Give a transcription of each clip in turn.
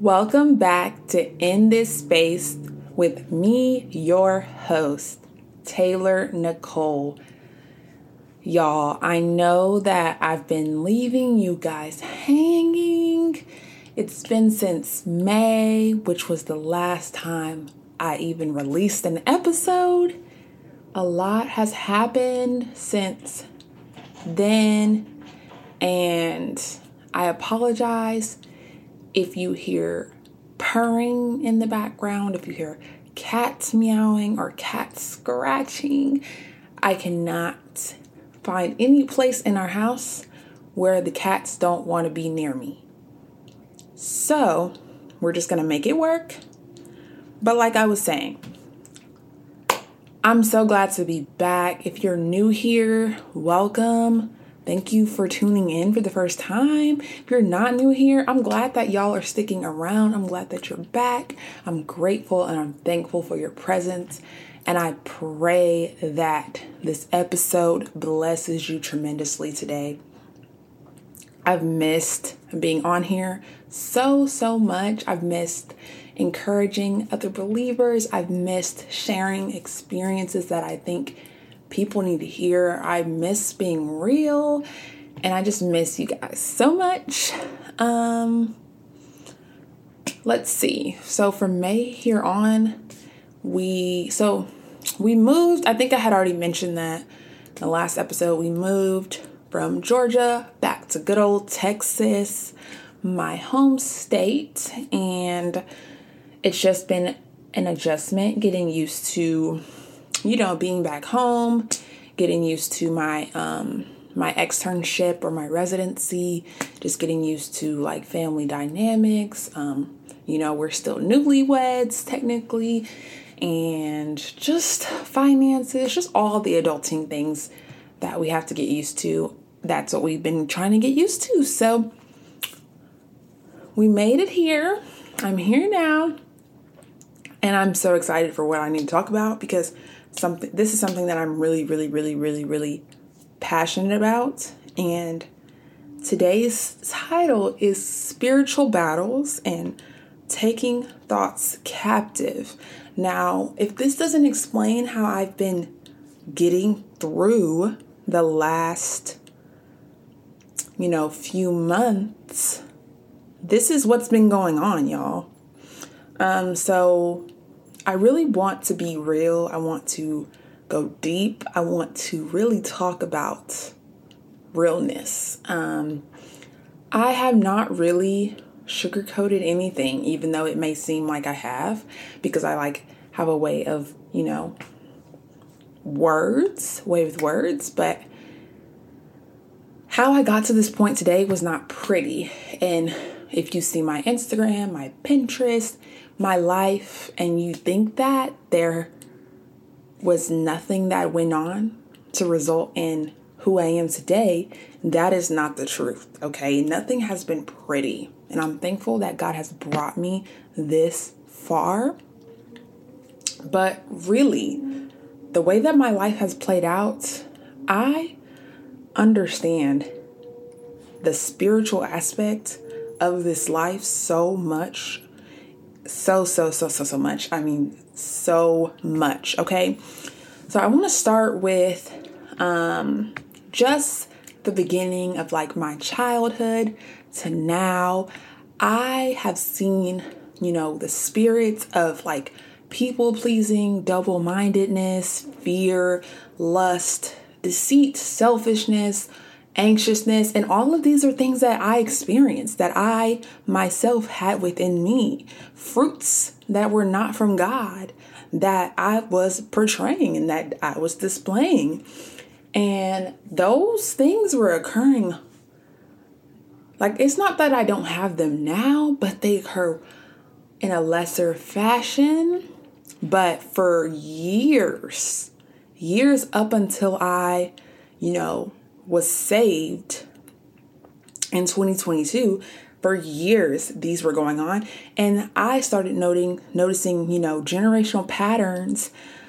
Welcome back to In This Space with me, your host, Taylor Nicole. Y'all, I know that I've been leaving you guys hanging. It's been since May, which was the last time I even released an episode. A lot has happened since then, and I apologize if you hear purring in the background, if you hear cats meowing or cats scratching. I cannot find any place in our house where the cats don't want to be near me. So we're just going to make it work. But like I was saying, I'm so glad to be back. If you're new here, welcome. Thank you for tuning in for the first time. If you're not new here, I'm glad that y'all are sticking around. I'm glad that you're back. I'm grateful and I'm thankful for your presence. And I pray that this episode blesses you tremendously today. I've missed being on here so much. I've missed encouraging other believers. I've missed sharing experiences that I think people need to hear. I miss being real, and I just miss you guys so much. Let's see. So from May here on, we moved. I think I had already mentioned that in the last episode. We moved from Georgia back to good old Texas, my home state, and it's just been an adjustment getting used to being back home, getting used to my my externship or my residency, just getting used to like family dynamics. We're still newlyweds technically, and just finances, just all the adulting things that we have to get used to. That's what we've been trying to get used to. So we made it here. I'm here now, and I'm so excited for what I need to talk about because this is something that I'm really passionate about. And today's title is Spiritual Battles and Taking Thoughts Captive. Now, if this doesn't explain how I've been getting through the last, few months, this is what's been going on, y'all. So I really want to be real. I want to go deep. I want to really talk about realness. I have not really sugarcoated anything, even though it may seem like I have, because I have a way of, way with words. But how I got to this point today was not pretty. And if you see my Instagram, my Pinterest, my life, and you think that there was nothing that went on to result in who I am today, that is not the truth, okay? Nothing has been pretty, and I'm thankful that God has brought me this far. But really, the way that my life has played out, I understand the spiritual aspect of this life so much. So much. I mean, so much. Okay. So I want to start with just the beginning of my childhood to now. I have seen, the spirits of people pleasing, double-mindedness, fear, lust, deceit, selfishness, anxiousness, and all of these are things that I experienced, that I myself had within me, fruits that were not from God, that I was portraying and that I was displaying. And those things were occurring. It's not that I don't have them now, but they occur in a lesser fashion. But for years up until I, was saved in 2022, for years these were going on, and I started noticing generational patterns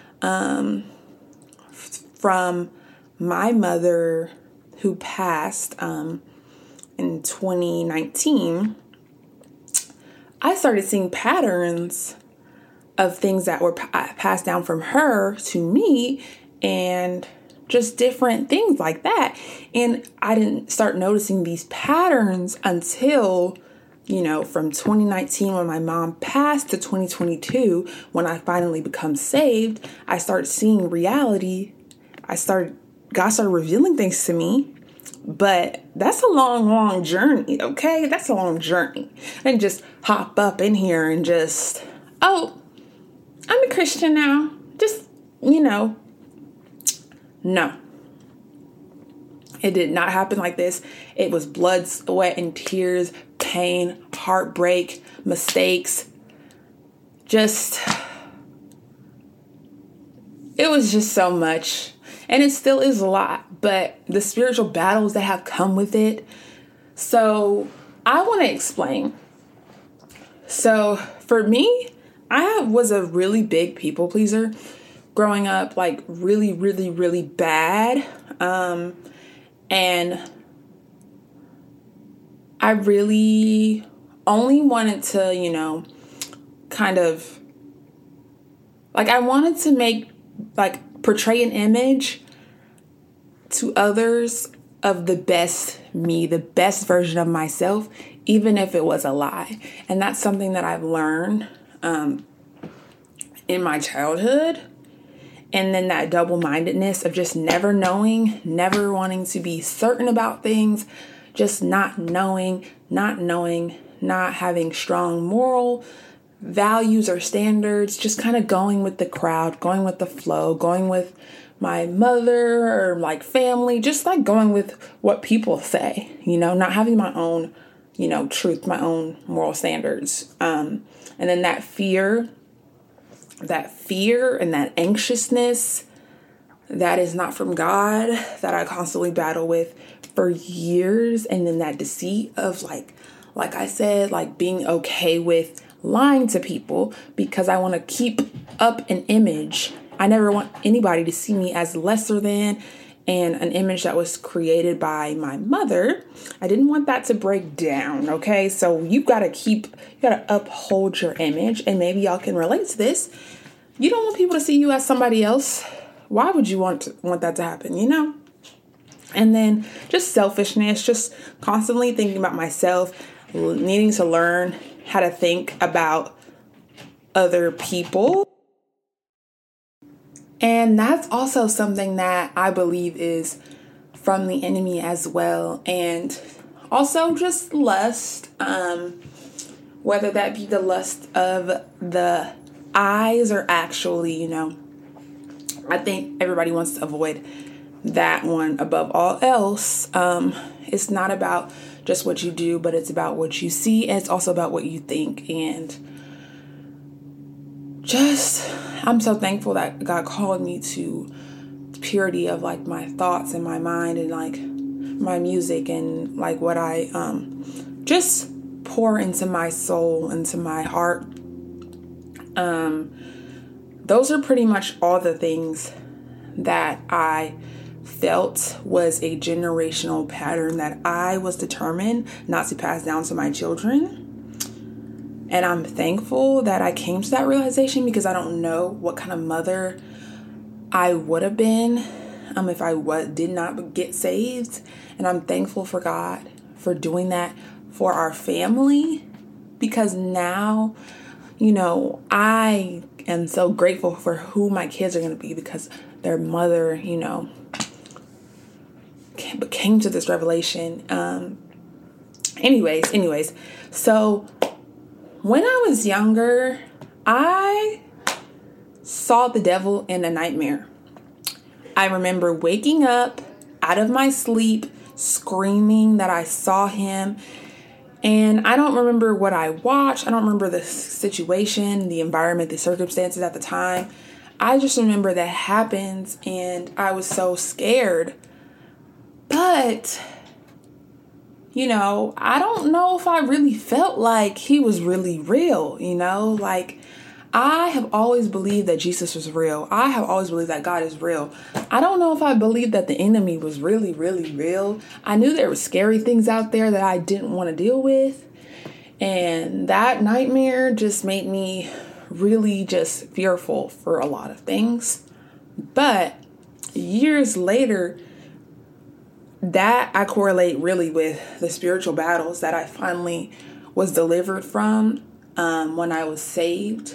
from my mother, who passed in 2019. I started seeing patterns of things that were passed down from her to me, and just different things like that. And I didn't start noticing these patterns until, from 2019 when my mom passed to 2022, when I finally become saved. I started seeing reality. God started revealing things to me. But that's a long, long journey, okay? That's a long journey. And just hop up in here and just, oh, I'm a Christian now. Just, no. It did not happen like this. It was blood, sweat, and tears, pain, heartbreak, mistakes. It was just so much. And it still is a lot, but the spiritual battles that have come with it. So I want to explain. So for me, I was a really big people pleaser growing up, like really, really, really bad. And I really only wanted to, kind of, like, I wanted to portray an image to others of the best me, the best version of myself, even if it was a lie. And that's something that I've learned in my childhood. And then that double-mindedness of just never knowing, never wanting to be certain about things, just not knowing, not having strong moral values or standards, just kind of going with the crowd, going with the flow, going with my mother or like family, just like going with what people say, not having my own, truth, my own moral standards. And then that fear and that anxiousness that is not from God, that I constantly battle with for years. And then that deceit of like I said, like being okay with lying to people because I want to keep up an image. I never want anybody to see me as lesser than, and an image that was created by my mother. I didn't want that to break down. Okay. So you got to uphold your image, and maybe y'all can relate to this. You don't want people to see you as somebody else. Why would you want that to happen? And then just selfishness, just constantly thinking about myself, needing to learn how to think about other people. And that's also something that I believe is from the enemy as well. And also just lust, whether that be the lust of the eyes or actually, I think everybody wants to avoid that one above all else. It's not about just what you do, but it's about what you see. And it's also about what you think. And I'm so thankful that God called me to purity of like my thoughts and my mind and like my music and like what I just pour into my soul, into my heart. Those are pretty much all the things that I felt was a generational pattern that I was determined not to pass down to my children. And I'm thankful that I came to that realization, because I don't know what kind of mother I would have been if I did not get saved. And I'm thankful for God for doing that for our family, because now, I am so grateful for who my kids are going to be, because their mother, came to this revelation. Anyways, so when I was younger, I saw the devil in a nightmare. I remember waking up out of my sleep, screaming that I saw him. And I don't remember what I watched. I don't remember the situation, the environment, the circumstances at the time. I just remember that happened, and I was so scared. But, I don't know if I really felt like he was really real, like I have always believed that Jesus was real. I have always believed that God is real. I don't know if I believed that the enemy was really, really real. I knew there were scary things out there that I didn't want to deal with. And that nightmare just made me really just fearful for a lot of things. But years later, that I correlate really with the spiritual battles that I finally was delivered from when I was saved.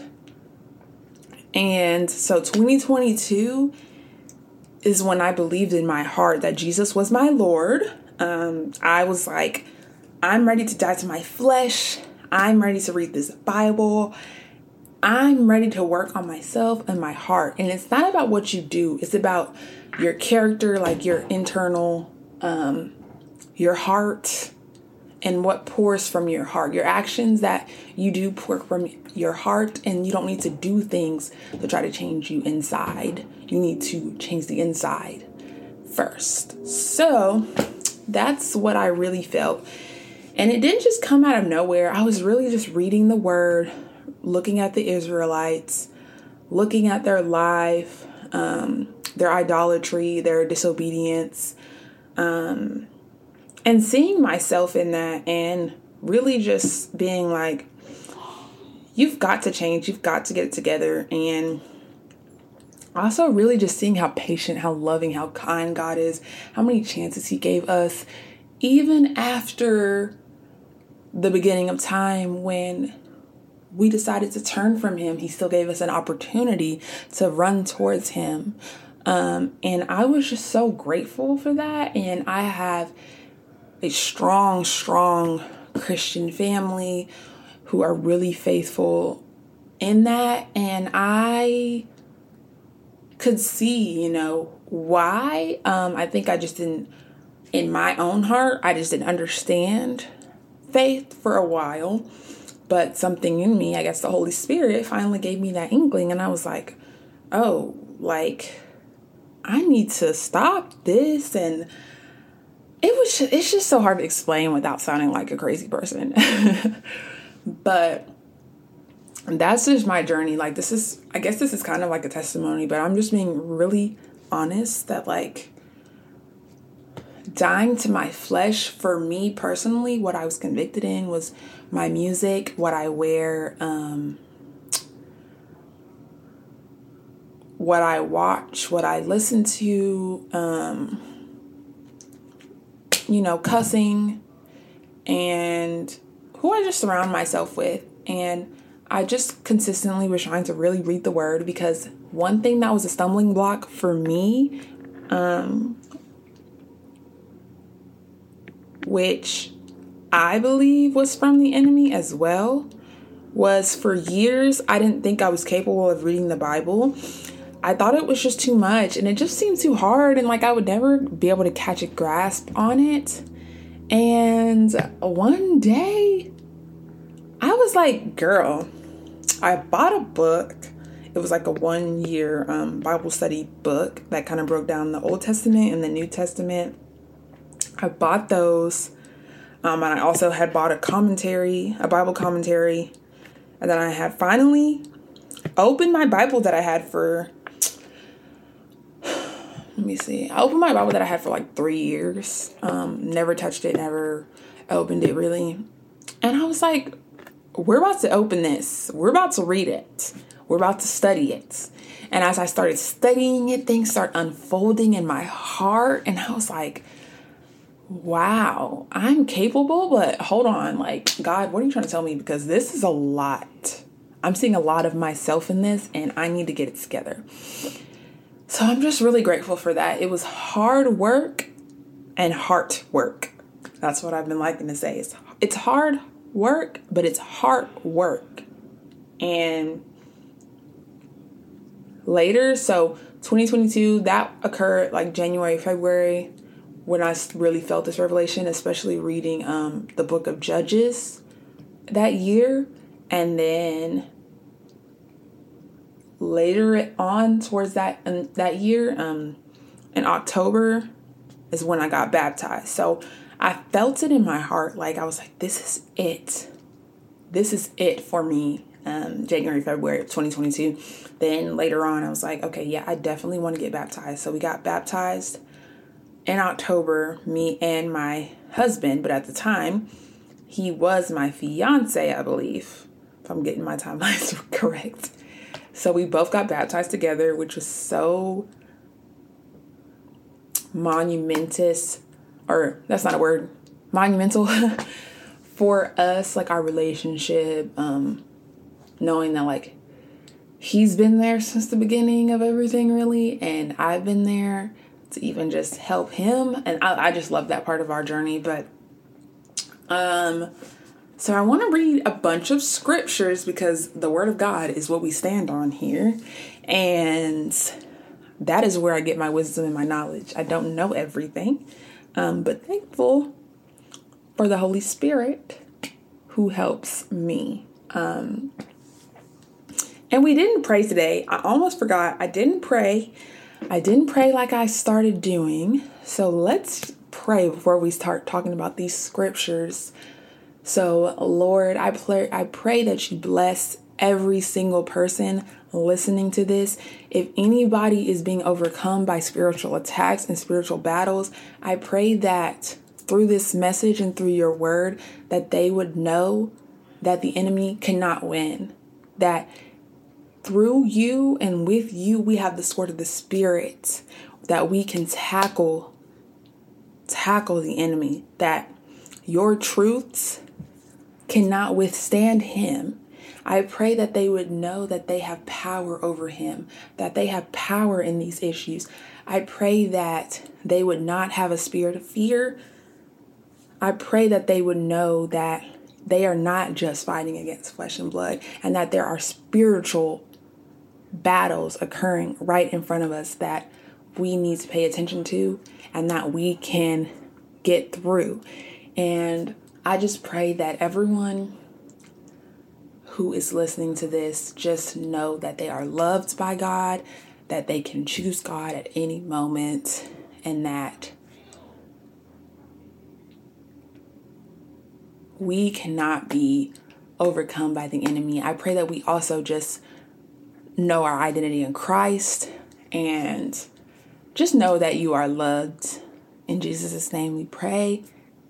And so 2022 is when I believed in my heart that Jesus was my Lord. I was like, I'm ready to die to my flesh. I'm ready to read this Bible. I'm ready to work on myself and my heart. And it's not about what you do. It's about your character, like your internal, your heart, and what pours from your heart. Your actions that you do pour from your heart, and you don't need to do things to try to change you inside. You need to change the inside first. So that's what I really felt. And it didn't just come out of nowhere. I was really just reading the word, looking at the Israelites, looking at their life, their idolatry, their disobedience, and seeing myself in that, and really just being like, you've got to change. You've got to get it together. And also really just seeing how patient, how loving, how kind God is, how many chances he gave us, even after the beginning of time when we decided to turn from him. He still gave us an opportunity to run towards him. And I was just so grateful for that. And I have a strong Christian family who are really faithful in that. And I could see, why. I think I just didn't, in my own heart, I just didn't understand faith for a while. But something in me, I guess the Holy Spirit, finally gave me that inkling. And I was like, oh, like, I need to stop this. And it's just so hard to explain without sounding like a crazy person. But that's just my journey. Like, I guess this is kind of like a testimony, but I'm just being really honest that, like, dying to my flesh for me personally, what I was convicted in was my music, what I wear, what I watch, what I listen to, cussing, and who I just surround myself with. And I just consistently was trying to really read the word, because one thing that was a stumbling block for me, which I believe was from the enemy as well, was for years I didn't think I was capable of reading the Bible. I thought it was just too much, and it just seemed too hard, and like I would never be able to catch a grasp on it. And one day I was like, girl, I bought a book. It was like a 1-year Bible study book that kind of broke down the Old Testament and the New Testament. I bought those. And I also had bought a Bible commentary. And then I had finally opened my Bible that I had for, I opened my Bible that I had for like 3 years. Never touched it, never opened it really. And I was like, we're about to open this. We're about to read it. We're about to study it. And as I started studying it, things start unfolding in my heart. And I was like, wow, I'm capable, but hold on, like, God, what are you trying to tell me? Because this is a lot. I'm seeing a lot of myself in this, and I need to get it together. So I'm just really grateful for that. It was hard work and heart work. That's what I've been liking to say. It's hard work, but it's heart work. And later, so 2022, that occurred like January, February, when I really felt this revelation, especially reading the book of Judges that year. And then later on towards that year, in October is when I got baptized. So I felt it in my heart. Like I was like, this is it. This is it for me. January, February of 2022. Then later on, I was like, okay, yeah, I definitely want to get baptized. So we got baptized in October, me and my husband. But at the time, he was my fiance, I believe, if I'm getting my timelines correct. So we both got baptized together, which was so monumentous, or that's not a word, monumental for us, like our relationship, knowing that like he's been there since the beginning of everything really, and I've been there to even just help him, and I just love that part of our journey. But so I want to read a bunch of scriptures because the word of God is what we stand on here, and that is where I get my wisdom and my knowledge. I don't know everything, but thankful for the Holy Spirit who helps me. And we didn't pray today. I almost forgot. I didn't pray like I started doing. So let's pray before we start talking about these scriptures. So Lord, I pray that you bless every single person listening to this. If anybody is being overcome by spiritual attacks and spiritual battles, I pray that through this message and through your word, that they would know that the enemy cannot win, that through you and with you, we have the sword of the Spirit, that we can tackle the enemy, that your truths cannot withstand him. I pray that they would know that they have power over him, that they have power in these issues. I pray that they would not have a spirit of fear. I pray that they would know that they are not just fighting against flesh and blood, and that there are spiritual battles occurring right in front of us that we need to pay attention to and that we can get through. And I just pray that everyone who is listening to this just know that they are loved by God, that they can choose God at any moment, and that we cannot be overcome by the enemy. I pray that we also just know our identity in Christ and just know that you are loved. In Jesus' name we pray.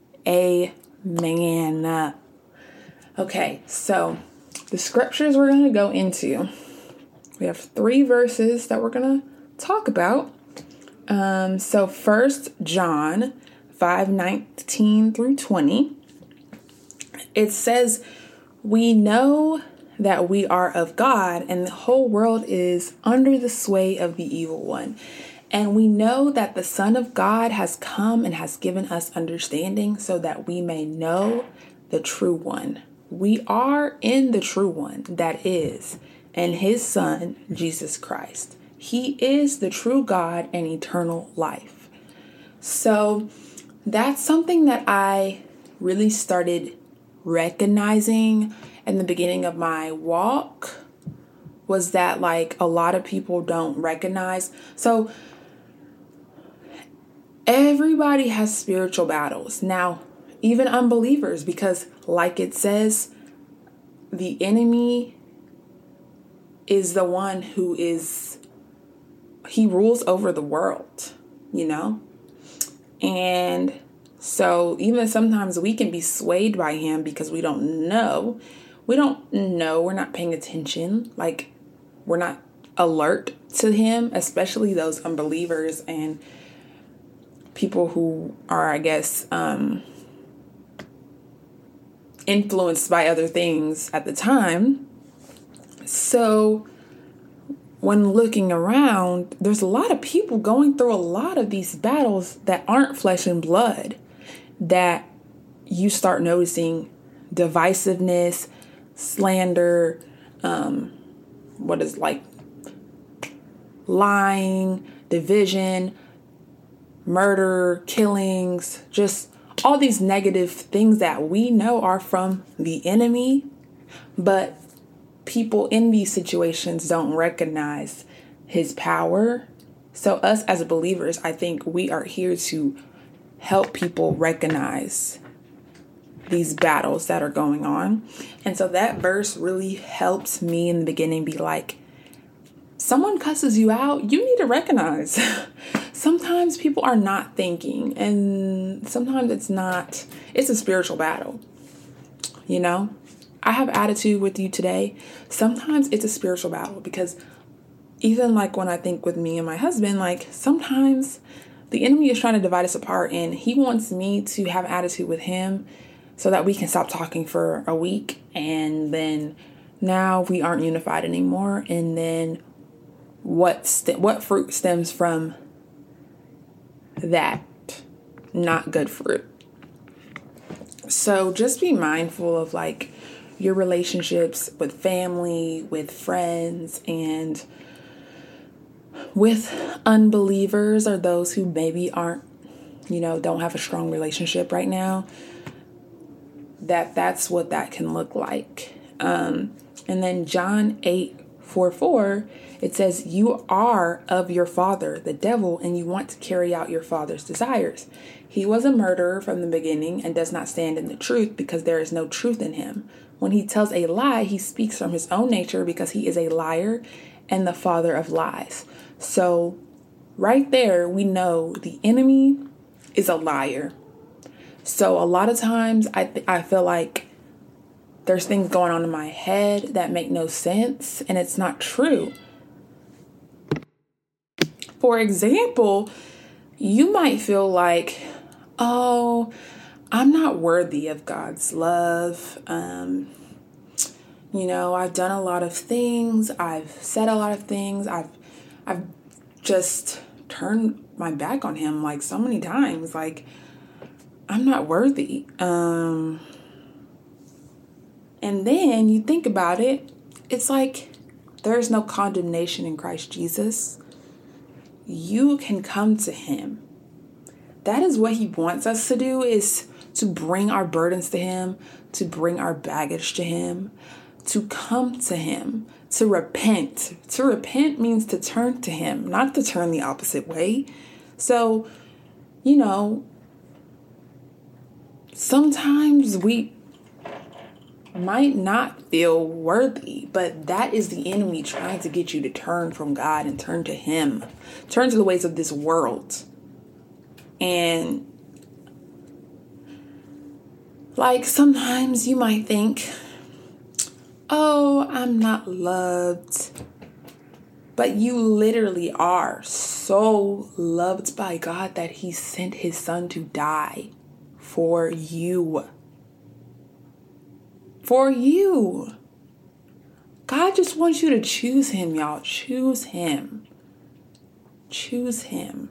Amen. Okay, so the scriptures we're going to go into, we have 3 verses that we're going to talk about. So 1 John 5:19 through 20. It says, "We know that we are of God, and the whole world is under the sway of the evil one. And we know that the Son of God has come and has given us understanding so that we may know the true one. We are in the true one, that is, and his Son, Jesus Christ. He is the true God and eternal life." So that's something that I really started recognizing in the beginning of my walk, was that like a lot of people don't recognize. So everybody has spiritual battles. Now, even unbelievers, because like it says, the enemy is the one who he rules over the world, And so even sometimes we can be swayed by him because we don't know. We're not paying attention. Like, we're not alert to him, especially those unbelievers and people who are, I guess, influenced by other things at the time. So when looking around, there's a lot of people going through a lot of these battles that aren't flesh and blood, that you start noticing divisiveness, slander, lying, division, murder, killings, just all these negative things that we know are from the enemy, but people in these situations don't recognize his power. So us as believers, I think we are here to help people recognize these battles that are going on. And so that verse really helped me in the beginning be like, someone cusses you out, you need to recognize. Sometimes people are not thinking, and sometimes it's a spiritual battle. you know? I have attitude with you today. Sometimes it's a spiritual battle because even like when I think with me and my husband, like sometimes the enemy is trying to divide us apart and he wants me to have attitude with him so that we can stop talking for a week and then now we aren't unified anymore. And then what fruit stems from that? Not good fruit. So just be mindful of like your relationships with family, with friends, and with unbelievers or those who maybe aren't, don't have a strong relationship right now. That's what that can look like. And then John 8:4, it says, "You are of your father, the devil, and you want to carry out your father's desires. He was a murderer from the beginning and does not stand in the truth because there is no truth in him. When he tells a lie, he speaks from his own nature because he is a liar and the father of lies." So right there, we know the enemy is a liar. So a lot of times I feel like there's things going on in my head that make no sense and it's not true. For example, you might feel like, oh, I'm not worthy of God's love. I've done a lot of things. I've said a lot of things. I've just turned my back on him like so many times. Like, I'm not worthy. And then you think about it, it's like there's no condemnation in Christ Jesus. You can come to him. That is what he wants us to do, is to bring our burdens to him, to bring our baggage to him, to come to him, to repent. To repent means to turn to him, not to turn the opposite way. So, sometimes we might not feel worthy, but that is the enemy trying to get you to turn from God and turn to him, turn to the ways of this world. And like sometimes you might think, oh, I'm not loved, but you literally are so loved by God that he sent his son to die for you. For you. God just wants you to choose him, y'all. Choose him. Choose him.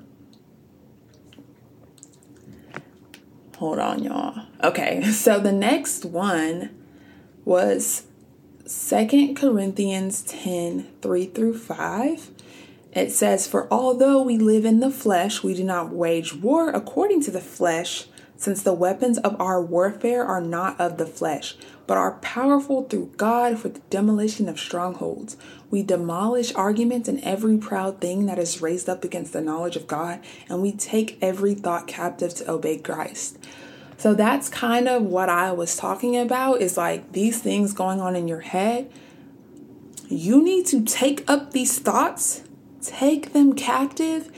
Hold on, y'all. Okay, so the next one was 2 Corinthians 10:3-5. It says, "For although we live in the flesh, we do not wage war according to the flesh, since the weapons of our warfare are not of the flesh, but are powerful through God for the demolition of strongholds. We demolish arguments and every proud thing that is raised up against the knowledge of God, and we take every thought captive to obey Christ." So that's kind of what I was talking about, is like these things going on in your head. You need to take up these thoughts, take them captive,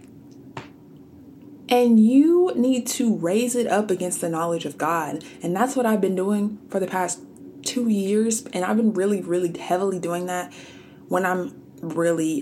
and you need to raise it up against the knowledge of God. And that's what I've been doing for the past 2 years. And I've been really, really heavily doing that when I'm really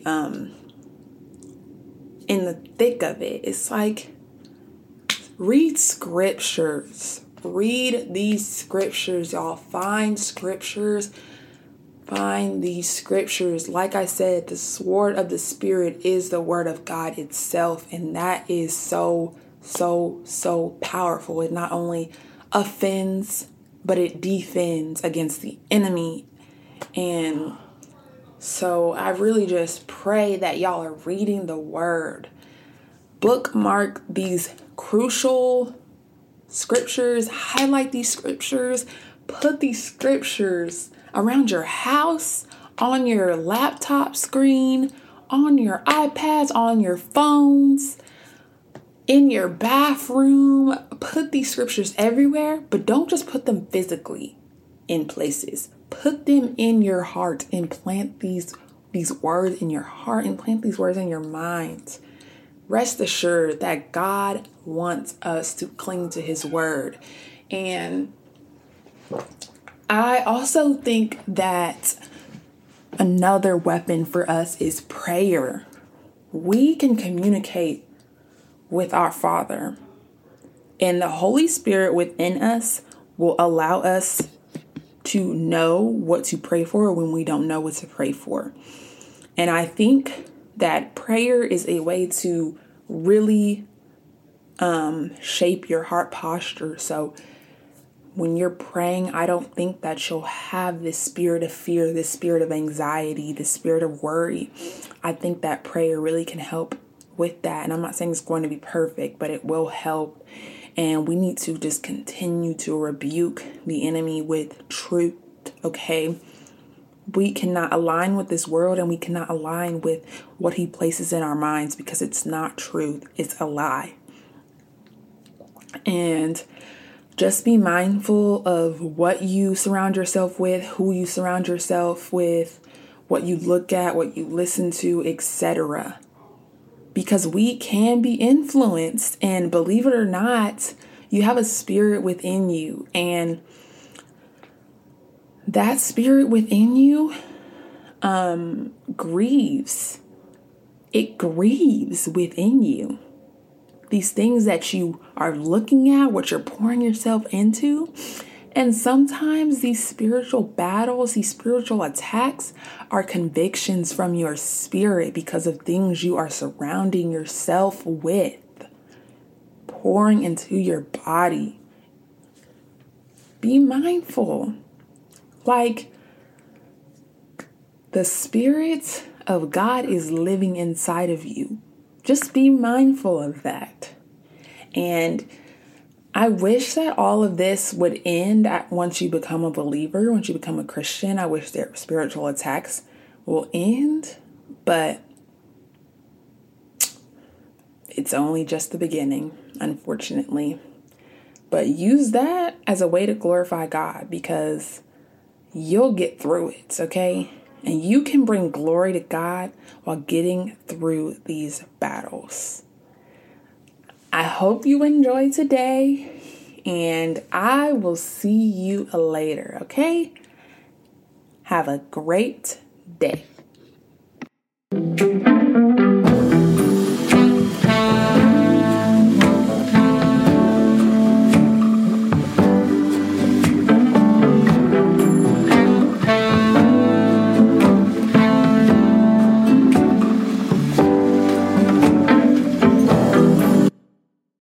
in the thick of it. It's like, read scriptures. Read these scriptures, y'all. Find scriptures. Find these scriptures. Like I said, the sword of the Spirit is the word of God itself. And that is so, so, so powerful. It not only offends, but it defends against the enemy. And so I really just pray that y'all are reading the word. Bookmark these crucial scriptures. Highlight these scriptures. Put these scriptures around your house, on your laptop screen, on your iPads, on your phones, in your bathroom. Put these scriptures everywhere, but don't just put them physically in places. Put them in your heart and plant these words in your heart and plant these words in your mind. Rest assured that God wants us to cling to his word. And I also think that another weapon for us is prayer. We can communicate with our Father, and the Holy Spirit within us will allow us to know what to pray for when we don't know what to pray for. And I think that prayer is a way to really shape your heart posture. So when you're praying, I don't think that you'll have this spirit of fear, this spirit of anxiety, this spirit of worry. I think that prayer really can help with that. And I'm not saying it's going to be perfect, but it will help. And we need to just continue to rebuke the enemy with truth, okay? We cannot align with this world, and we cannot align with what he places in our minds, because it's not truth. It's a lie. And just be mindful of what you surround yourself with, who you surround yourself with, what you look at, what you listen to, etc. Because we can be influenced, and believe it or not, you have a spirit within you, and that spirit within you grieves. It grieves within you. These things that you are looking at, what you're pouring yourself into. And sometimes these spiritual battles, these spiritual attacks are convictions from your spirit because of things you are surrounding yourself with, pouring into your body. Be mindful. Like, the Spirit of God is living inside of you. Just be mindful of that. And I wish that all of this would end once you become a believer, once you become a Christian. I wish their spiritual attacks will end, but it's only just the beginning, unfortunately. But use that as a way to glorify God, because you'll get through it, okay? And you can bring glory to God while getting through these battles. I hope you enjoyed today, and I will see you later, okay? Have a great day.